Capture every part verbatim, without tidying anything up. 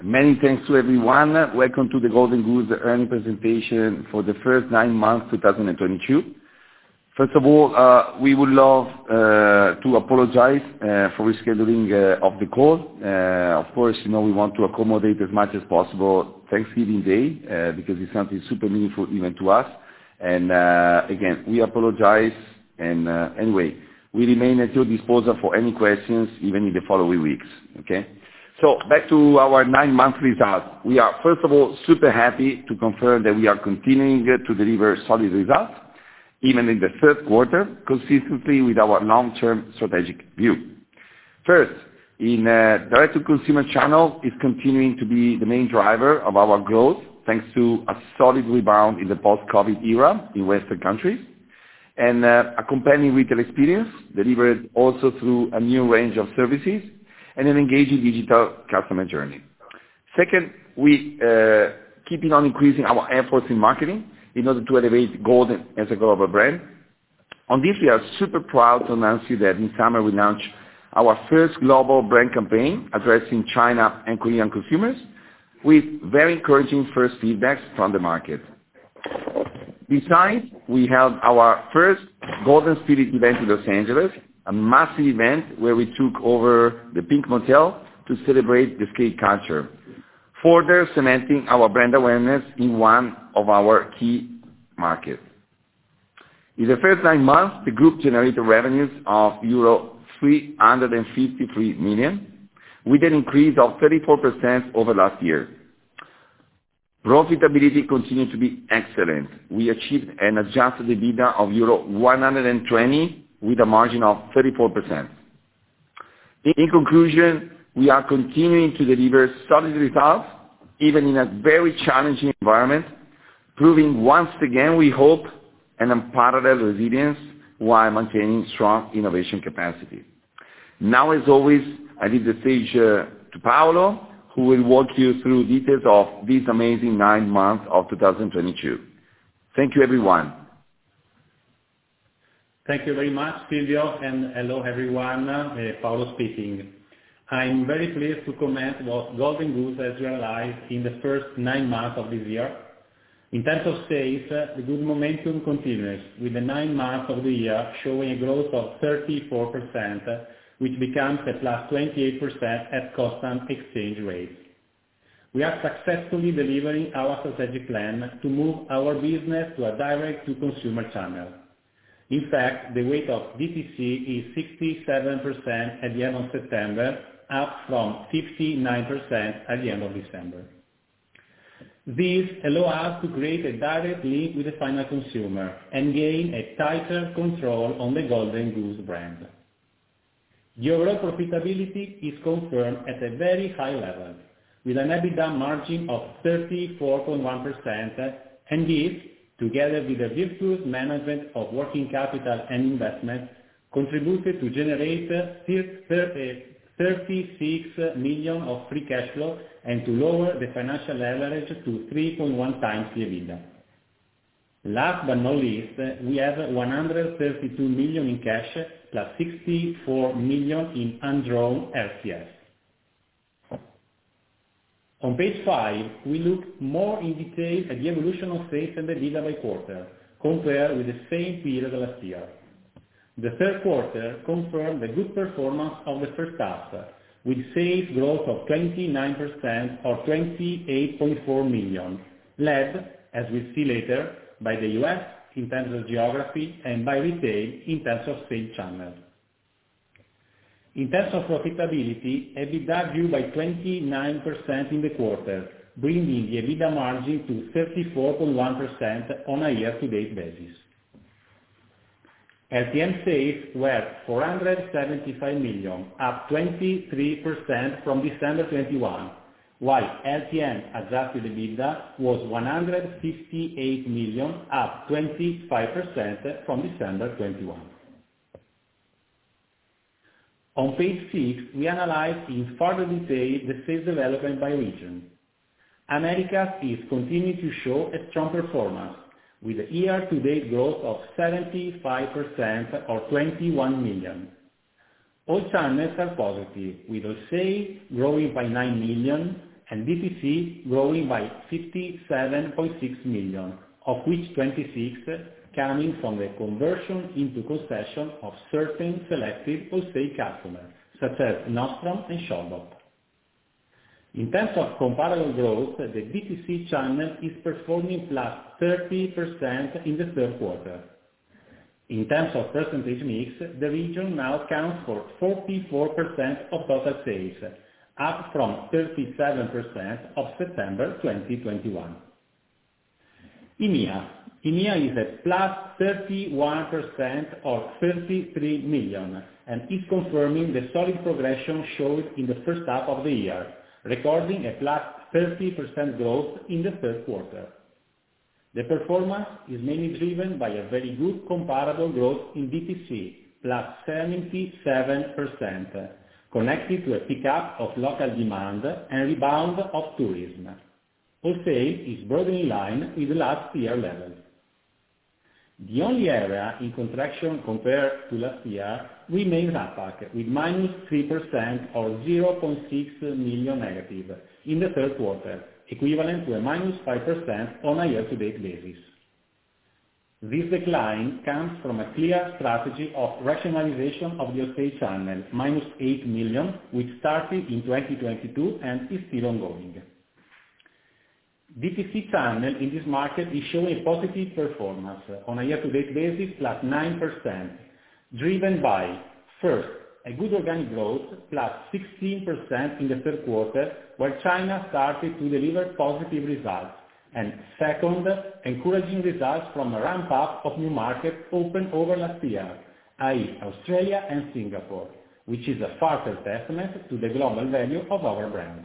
Many thanks to everyone. Welcome to the Golden Goose earnings presentation for the first nine months, two thousand twenty-two. First of all, uh, we would love uh, to apologize uh, for rescheduling uh, of the call. Uh, of course, you know, we want to accommodate as much as possible Thanksgiving Day uh, because it's something super meaningful even to us. And uh, again, we apologize. And uh, anyway, we remain at your disposal for any questions, even in the following weeks. Okay. So back to our nine-month results. We are, first of all, super happy to confirm that we are continuing to deliver solid results, even in the third quarter, consistently with our long-term strategic view. First, in uh, direct-to-consumer channel is continuing to be the main driver of our growth, thanks to a solid rebound in the post-COVID era in Western countries, and uh, a compelling retail experience delivered also through a new range of services and an engaging digital customer journey. Second, we uh, keeping on increasing our efforts in marketing in order to elevate Golden as a global brand. On this, we are super proud to announce you that in summer we launched our first global brand campaign addressing China and Korean consumers with very encouraging first feedbacks from the market. Besides, we held our first Golden Spirit event in Los Angeles, a massive event where we took over the Pink Motel to celebrate the skate culture, further cementing our brand awareness in one of our key markets. In the first nine months, the group generated revenues of euro three hundred fifty-three million, with an increase of thirty-four percent over last year. Profitability continued to be excellent. We achieved an adjusted EBITDA of euro one hundred twenty with a margin of thirty-four percent. In conclusion, we are continuing to deliver solid results, even in a very challenging environment, proving once again, we hope, an unparalleled resilience while maintaining strong innovation capacity. Now, as always, I leave the stage uh, to Paolo, who will walk you through details of these amazing nine months of two thousand twenty-two. Thank you, everyone. Thank you very much, Silvio, and hello, everyone. Uh, Paolo speaking. I'm very pleased to comment what Golden Goose has realized in the first nine months of this year. In terms of sales, uh, the good momentum continues, with the nine months of the year showing a growth of thirty-four percent, which becomes a plus twenty-eight percent at constant exchange rates. We are successfully delivering our strategic plan to move our business to a direct-to-consumer channel. In fact, the weight of D T C is sixty-seven percent at the end of September, up from fifty-nine percent at the end of December. This allows us to create a direct link with the final consumer and gain a tighter control on the Golden Goose brand. The overall profitability is confirmed at a very high level, with an EBITDA margin of thirty-four point one percent, and this, together with the virtuous management of working capital and investment, contributed to generate thirty-six million of free cash flow and to lower the financial leverage to three point one times the EBITDA. Last but not least, we have one hundred thirty-two million in cash plus sixty-four million in undrawn R C F. On page five, we look more in detail at the evolution of sales and EBITDA by quarter, compared with the same period last year. The third quarter confirmed the good performance of the first half, with sales growth of twenty-nine percent or twenty-eight point four million, led, as we'll see later, by the U S in terms of geography and by retail in terms of sales channel. In terms of profitability, EBITDA grew by twenty-nine percent in the quarter, bringing the EBITDA margin to thirty-four point one percent on a year-to-date basis. L T M sales were four hundred seventy-five million, up twenty-three percent from December twenty-one, while L T M adjusted EBITDA was one hundred fifty-eight million, up twenty-five percent from December twenty-one. On page six, we analyze in further detail the sales development by region. Americas is continuing to show a strong performance, with a year-to-date growth of seventy-five percent or twenty-one million. All channels are positive, with wholesale growing by nine million and D T C growing by fifty-seven point six million, of which twenty-six coming from the conversion into concession of certain selected wholesale customers, such as Nordstrom and Shopbop. In terms of comparable growth, the D T C channel is performing plus thirty percent in the third quarter. In terms of percentage mix, the region now accounts for forty-four percent of total sales, up from thirty-seven percent of September twenty twenty-one. E M E A. E M E A is at plus thirty-one percent or thirty-three million and is confirming the solid progression showed in the first half of the year, recording a plus thirty percent growth in the third quarter. The performance is mainly driven by a very good comparable growth in D T C, plus seventy-seven percent, connected to a pickup of local demand and rebound of tourism. Wholesale is broadly in line with the last year level. The only area in contraction compared to last year remains APAC, with minus three percent or zero point six million negative in the third quarter, equivalent to a minus five percent on a year-to-date basis. This decline comes from a clear strategy of rationalization of the wholesale channel, minus eight million, which started in twenty twenty-two and is still ongoing. D T C channel in this market is showing a positive performance on a year-to-date basis, plus nine percent, driven by, first, a good organic growth, plus sixteen percent in the third quarter, where China started to deliver positive results, and second, encouraging results from a ramp-up of new markets opened over last year, that is Australia and Singapore, which is a further testament to the global value of our brand.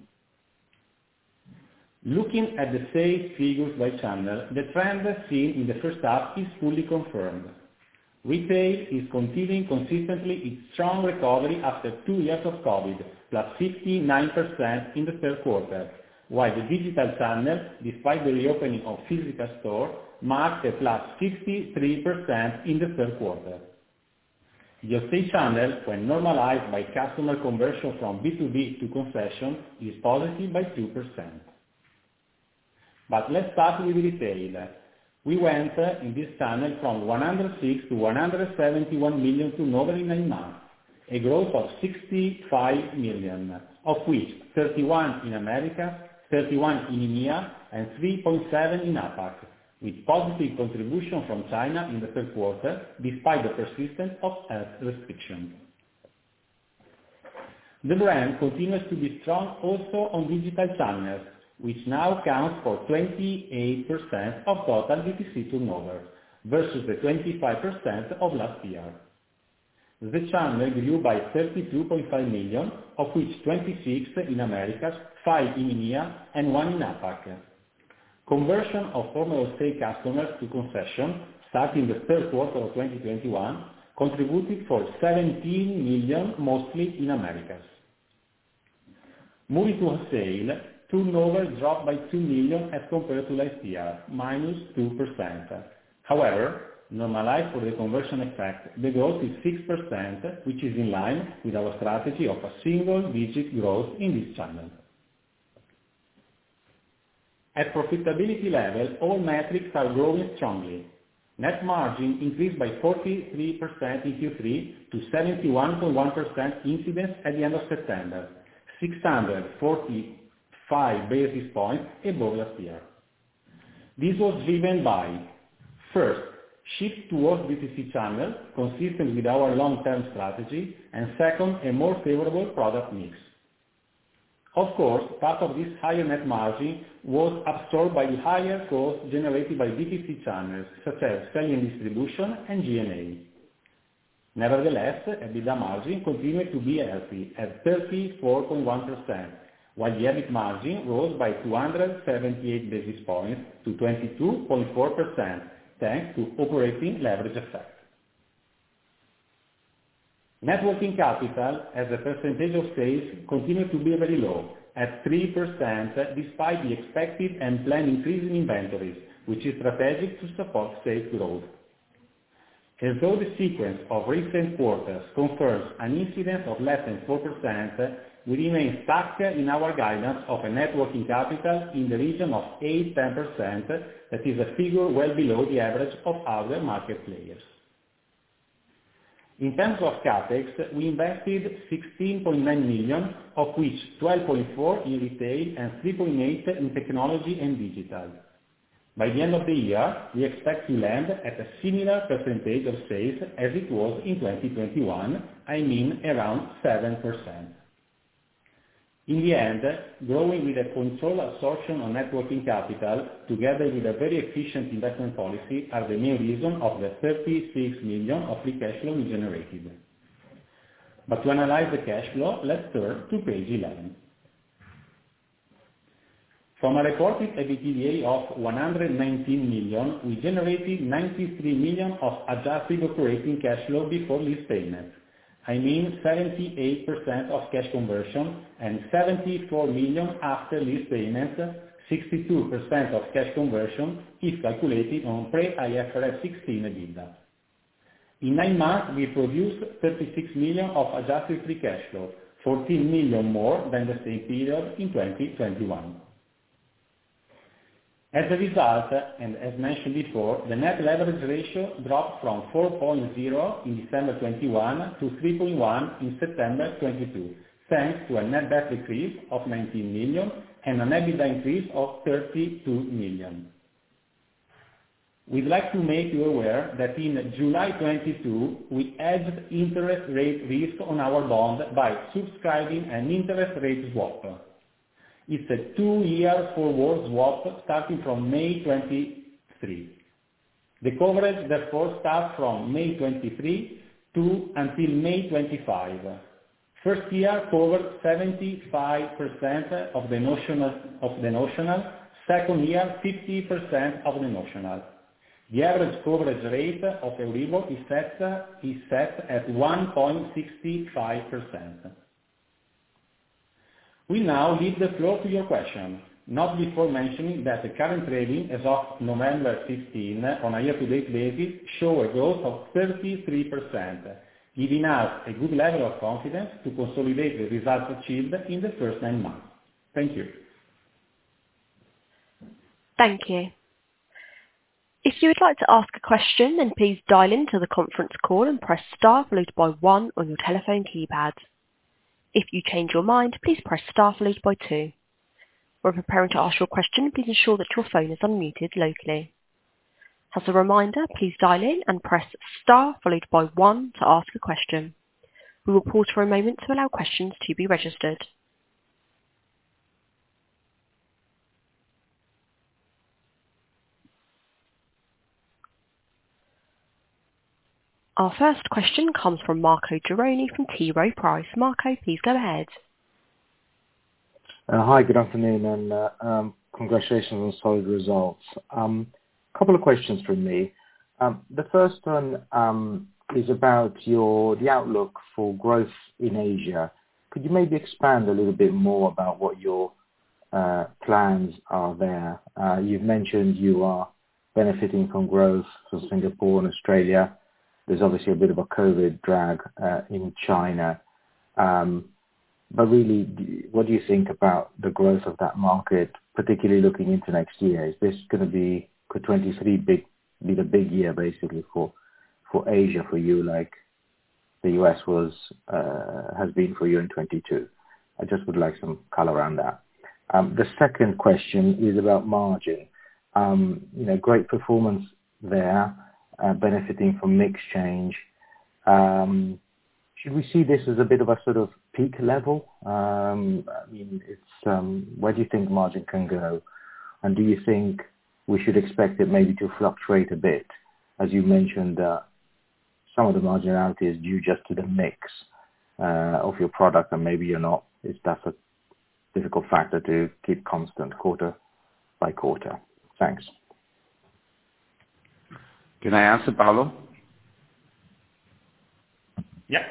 Looking at the sales figures by channel, the trend seen in the first half is fully confirmed. Retail is continuing consistently its strong recovery after two years of COVID, plus fifty-nine percent in the third quarter, while the digital channel, despite the reopening of physical stores, marked a plus fifty-three percent in the third quarter. The wholesale channel, when normalized by customer conversion from B two B to concession, is positive by two percent. But let's start with retail. We went in this channel from one hundred six to one hundred seventy-one million turnover in nine months, a growth of sixty-five million, of which thirty-one in America, thirty-one in E M E A, and three point seven in APAC, with positive contribution from China in the third quarter, despite the persistence of health restrictions. The brand continues to be strong also on digital channels, which now accounts for twenty-eight percent of total D T C turnover, versus the twenty-five percent of last year. The channel grew by thirty-two point five million, of which twenty-six in Americas, five in E M E A, and one in APAC. Conversion of former wholesale customers to concession, starting the third quarter of twenty twenty-one, contributed for seventeen million, mostly in Americas. Moving to wholesale, turnover dropped by two million as compared to last year, minus two percent. However, normalized for the conversion effect, the growth is six percent, which is in line with our strategy of a single-digit growth in this channel. At profitability level, all metrics are growing strongly. Net margin increased by forty-three percent in Q three to seventy-one point one percent incidence at the end of September, six hundred forty-five basis points above last year. This was driven by, first, shift towards D T C channel, consistent with our long-term strategy, and second, a more favorable product mix. Of course, part of this higher net margin was absorbed by the higher costs generated by D T C channels, such as selling and distribution and G and A. Nevertheless, EBITDA margin continued to be healthy at thirty-four point one percent, while the EBIT margin rose by two hundred seventy-eight basis points to twenty-two point four percent, thanks to operating leverage effect. Net working capital as a percentage of sales continued to be very low, at three percent, despite the expected and planned increase in inventories, which is strategic to support sales growth. As though the sequence of recent quarters confirms an incidence of less than four percent, we remain stuck in our guidance of a net working capital in the region of eight to ten percent, that is a figure well below the average of other market players. In terms of CapEx, we invested sixteen point nine million, of which twelve point four in retail and three point eight in technology and digital. By the end of the year, we expect to land at a similar percentage of sales as it was in twenty twenty-one, I mean around seven percent. In the end, growing with a controlled absorption on net working capital, together with a very efficient investment policy, are the main reason of the thirty-six million of free cash flow we generated. But to analyze the cash flow, let's turn to page eleven. From a reported EBITDA of one hundred nineteen million, we generated ninety-three million of adjusted operating cash flow before lease payments. I mean seventy-eight percent of cash conversion and seventy-four million after lease payments, sixty-two percent of cash conversion if calculated on pre-I F R S sixteen EBITDA. In nine months, we produced thirty-six million of adjusted free cash flow, fourteen million more than the same period in twenty twenty-one. As a result, and as mentioned before, the net leverage ratio dropped from four point zero in December twenty-one to three point one in September twenty-two, thanks to a net debt decrease of nineteen million and an EBITDA increase of thirty-two million. We'd like to make you aware that in July twenty-two, we hedged interest rate risk on our bond by subscribing an interest rate swap. It's a two-year forward swap starting from May twenty-three. The coverage therefore starts from May twenty-three to until May twenty-five. First year covered seventy-five percent of the notional, of the notional, second year fifty percent of the notional. The average coverage rate of Euribor is set, is set at one point six five percent. We now leave the floor to your question, not before mentioning that the current trading as of November fifteenth on a year-to-date basis show a growth of thirty-three percent, giving us a good level of confidence to consolidate the results achieved in the first nine months. Thank you. Thank you. If you would like to ask a question, then please dial into the conference call and press star followed by one on your telephone keypad. If you change your mind, please press star followed by two. When preparing to ask your question, please ensure that your phone is unmuted locally. As a reminder, please dial in and press star followed by one to ask a question. We will pause for a moment to allow questions to be registered. Our first question comes from Marco Gironi from T. Rowe Price. Marco, please go ahead. Uh, hi, good afternoon, and uh, um, congratulations on solid results. A um, couple of questions from me. Um, the first one um, is about your the outlook for growth in Asia. Could you maybe expand a little bit more about what your uh, plans are there? Uh, you've mentioned you are benefiting from growth from Singapore and Australia. There's obviously a bit of a COVID drag uh, in China. Um, but really, what do you think about the growth of that market, particularly looking into next year? Is this going to be, could twenty-three big, be the big year basically for, for Asia for you, like the U S was, uh, has been for you in twenty-two? I just would like some color around that. Um, the second question is about margin. Um, you know, great performance there. Uh, benefiting from mix change. Um, should we see this as a bit of a sort of peak level? Um, I mean, it's um, where do you think margin can go? And do you think we should expect it maybe to fluctuate a bit? As you mentioned, uh, some of the marginality is due just to the mix uh, of your product, and maybe you're not. It's, that's a difficult factor to keep constant quarter by quarter. Thanks. Can I answer, Paolo? Yeah.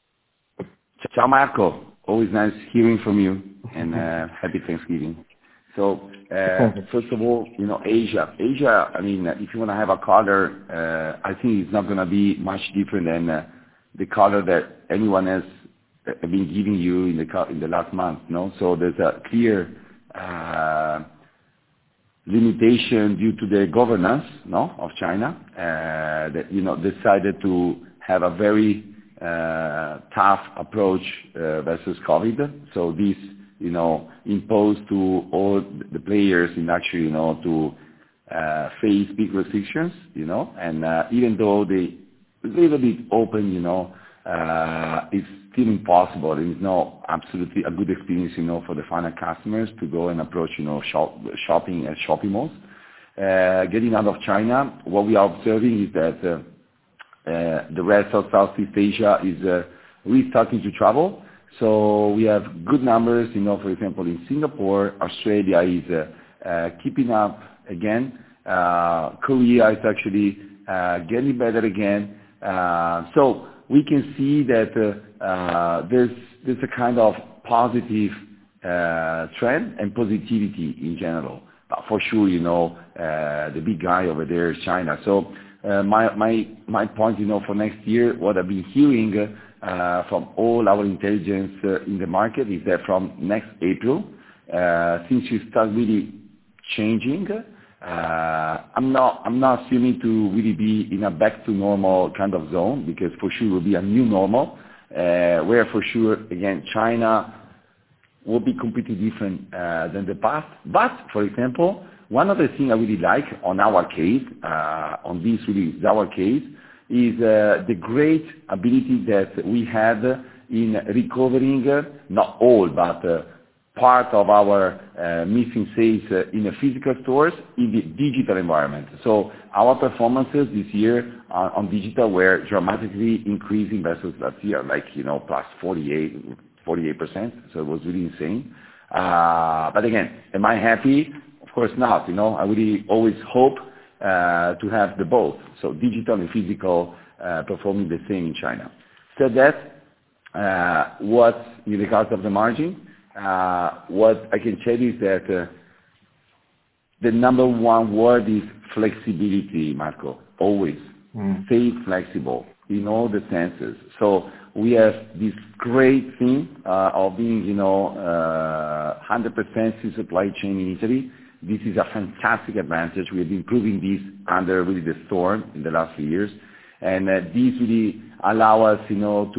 Ciao, Marco. Always nice hearing from you, and uh, happy Thanksgiving. So uh, first of all, you know, Asia. Asia, I mean, if you want to have a color, uh, I think it's not going to be much different than uh, the color that anyone has been giving you in the in the last month, no? So there's a clear uh, limitation due to the governance, no, of China uh, that you know decided to have a very uh, tough approach uh, versus COVID. So this, you know, imposed to all the players in actually, you know, to uh, face big restrictions, you know, and uh, even though they a little bit open, you know, uh, it's still impossible. There is no absolutely a good experience, you know, for the final customers to go and approach, you know, shop, shopping at shopping malls. Uh, getting out of China, what we are observing is that uh, uh, the rest of Southeast Asia is uh, restarting to travel. So we have good numbers, you know, for example, in Singapore. Australia is uh, uh, keeping up again. Uh, Korea is actually uh, getting better again. Uh, so we can see that uh, uh, there's, there's a kind of positive uh, trend and positivity in general. But for sure, you know, uh, the big guy over there is China. So uh, my, my, my point, you know, for next year, what I've been hearing uh, from all our intelligence uh, in the market is that from next April, uh, since you start really changing, Uh, I'm not I'm not assuming to really be in a back to normal kind of zone, because for sure it will be a new normal, uh, where for sure, again, China will be completely different uh, than the past. But, for example, one of the things I really like on our case, uh, on this really is our case, is uh, the great ability that we had in recovering, uh, not all, but uh, part of our uh, missing sales uh, in the physical stores in the digital environment. So our performances this year uh, on digital were dramatically increasing versus last year, like, you know, plus forty-eight, forty-eight percent. So it was really insane. Uh, but again, am I happy? Of course not. You know, I really always hope uh, to have the both. So digital and physical uh, performing the same in China. So that, uh, what in regards of the margin, Uh, what I can tell you is that uh, the number one word is flexibility, Marco, always. Mm. Stay flexible in all the senses. So we have this great thing uh, of being, you know, uh, one hundred percent supply chain in Italy. This is a fantastic advantage. We have been proving this under really the storm in the last few years. And uh, this really allow us, you know, to,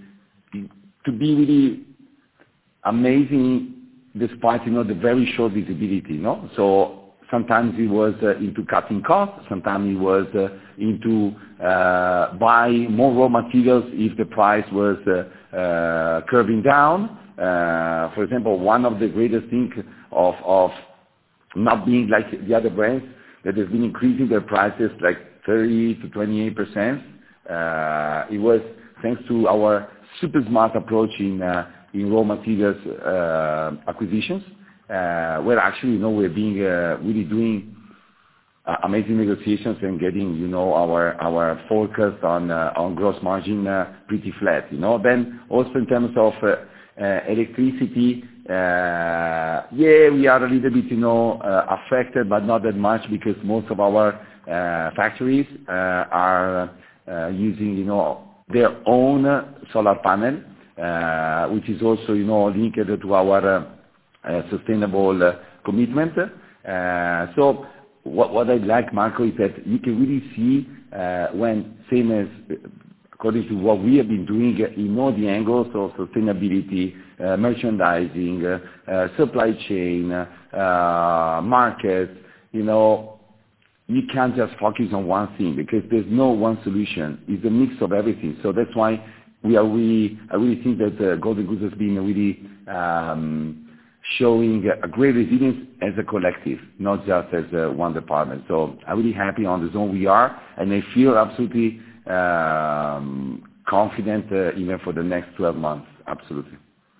to be really amazing despite, you know, the very short visibility, no? So sometimes it was uh, into cutting costs, sometimes it was uh, into uh, buy more raw materials if the price was uh, uh, curving down. Uh, for example, one of the greatest things of, of not being like the other brands that has been increasing their prices like thirty to twenty-eight percent. Uh, it was thanks to our super smart approach in uh, in raw materials uh, acquisitions, uh, where actually, you know, we're being uh, really doing uh, amazing negotiations and getting, you know, our our focus on uh, on gross margin uh, pretty flat, you know. Then also in terms of uh, uh, electricity, uh, yeah, we are a little bit, you know, uh, affected, but not that much, because most of our uh, factories uh, are uh, using, you know, their own solar panel. Uh, which is also, you know, linked to our uh, uh, sustainable uh, commitment. Uh, so what, what I like, Marco, is that you can really see uh, when, same as according to what we have been doing in all the angles of sustainability, uh, merchandising, uh, uh, supply chain, uh, markets, you know, you can't just focus on one thing, because there's no one solution. It's a mix of everything. So that's why we are really, I really think that uh, Golden Goose has been really um, showing a great resilience as a collective, not just as uh, one department. So I'm really happy on the zone we are, and I feel absolutely um, confident uh, even for the next twelve months. Absolutely.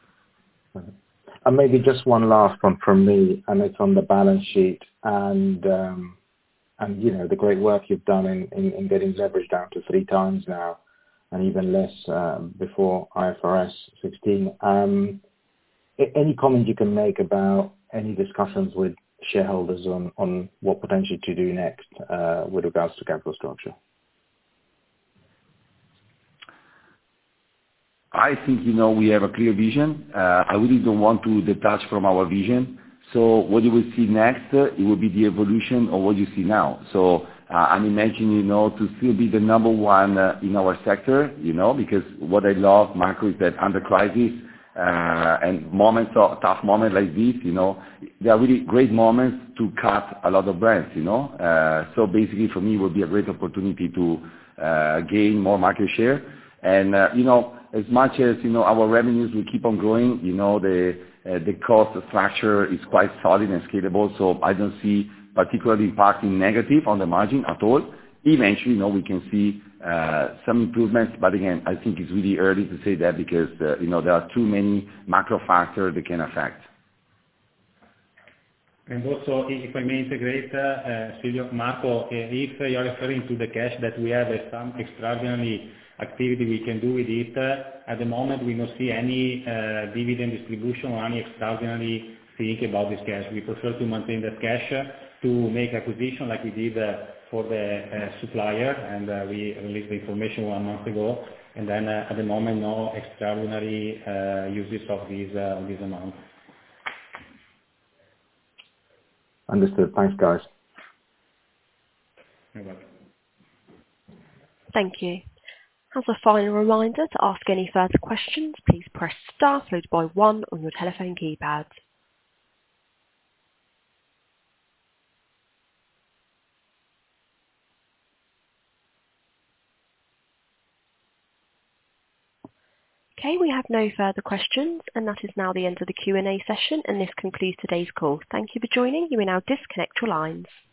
And maybe just one last one from me, and it's on the balance sheet and um, and you know the great work you've done in, in, in getting leverage down to three times now, and even less uh, before I F R S sixteen. Um, any comment you can make about any discussions with shareholders on, on what potentially to do next uh, with regards to capital structure? I think, you know, we have a clear vision. Uh, I really don't want to detach from our vision. So what you will see next, uh, it will be the evolution of what you see now. So uh, I'm imagining, you know, to still be the number one uh, in our sector, you know, because what I love, Marco, is that under crisis uh, and moments of tough moments like this, you know, they are really great moments to cut a lot of brands, you know. Uh, so basically for me it will be a great opportunity to uh, gain more market share. And, uh, you know, as much as, you know, our revenues will keep on growing, you know, the uh, the cost structure is quite solid and scalable, so I don't see particularly impacting negative on the margin at all. Eventually, you know, we can see uh, some improvements, but again, I think it's really early to say that because, uh, you know, there are too many macro factors that can affect. And also, if I may integrate, uh, Silvio, Marco, uh, if you're referring to the cash that we have as some extraordinary activity we can do with it, uh, at the moment we don't see any uh, dividend distribution or any extraordinary thing about this cash. We prefer to maintain that cash uh, to make acquisition like we did uh, for the uh, supplier, and uh, we released the information one month ago, and then uh, at the moment no extraordinary uh, uses of this, uh, this amount. Understood. Thanks, guys. You're welcome. Thank you. As a final reminder, to ask any further questions, please press star followed by one on your telephone keypad. Okay, we have no further questions, and that is now the end of the Q and A session, and this concludes today's call. Thank you for joining. You may now disconnect your lines.